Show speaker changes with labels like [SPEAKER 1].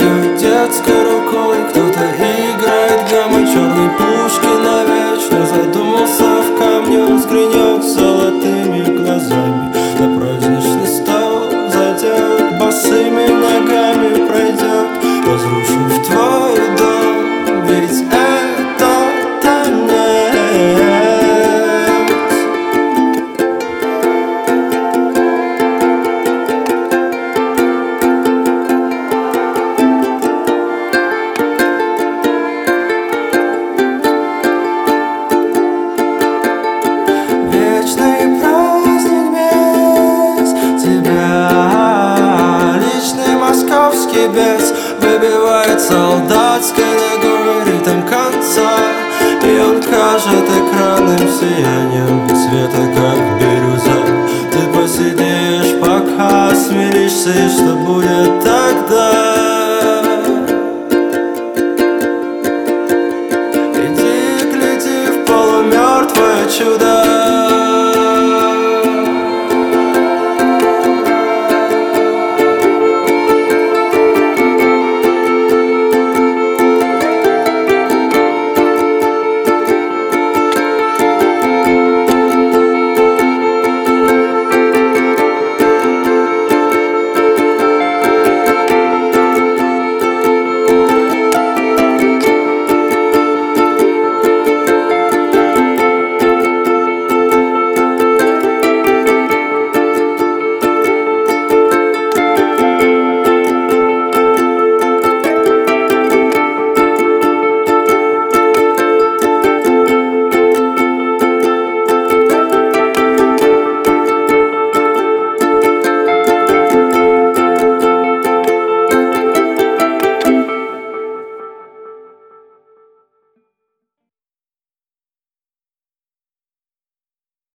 [SPEAKER 1] Махают детской рукой, кто-то играет гаммой. Черный Пушкин навечно задумался в камне. Он взглянет золотыми глазами на праздничный стол, зайдет босыми ногами, пройдет, разрушив твой дом. Ведь это танец. Вечный праздник без тебя, личный московский бес выбивает солдатской ногой ритм конца. И он кажет экранным сиянием света, как бирюза. Ты посидишь, пока смиришься, и что будет тогда?